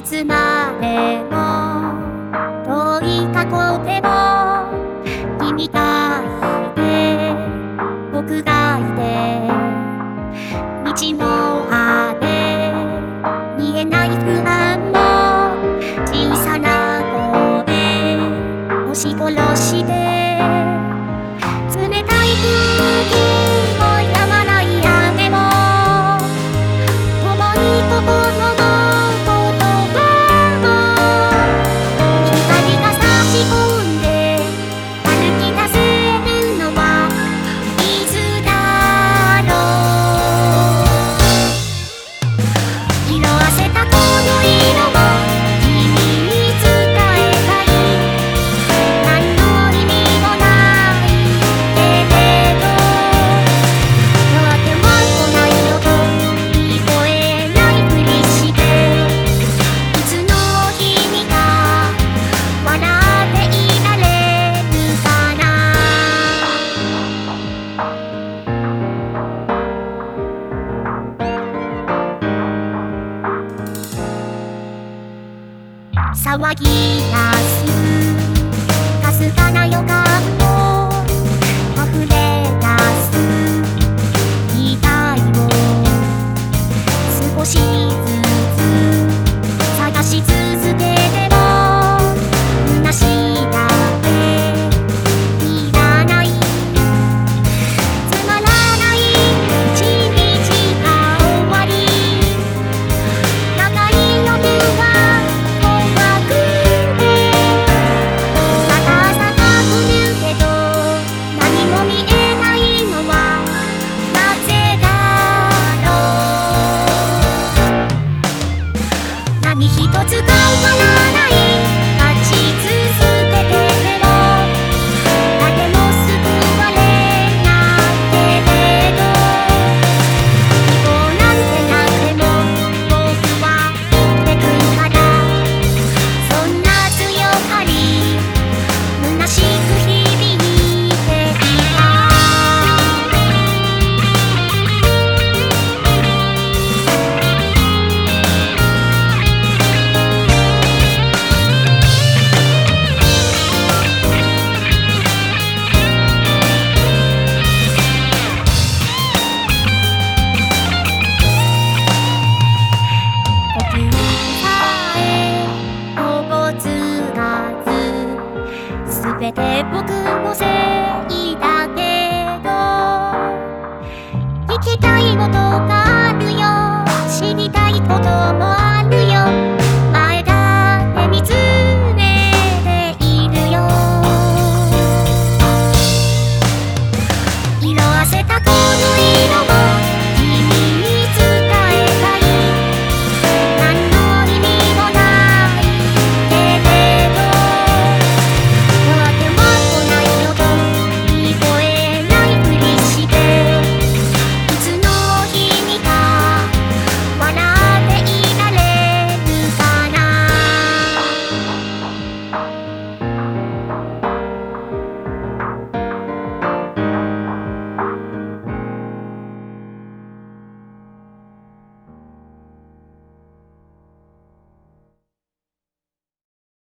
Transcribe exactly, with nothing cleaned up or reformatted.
いつまでも遠い過去でも君がいて僕がいて道もあれ見えない不安も小さな声押し殺して冷たい空気もやまない雨も重い心の騒ぎ出すかすかな予感を溢れ出す期待を少しずつ探し続けても虚しいだけいらないつまらない一日が終わり長い夜は何一つ変わらない立ち続けてても誰も救われないけれど希望なんてなくても僕は生きてくからそんな強がり虚しく響いていた全て僕のせい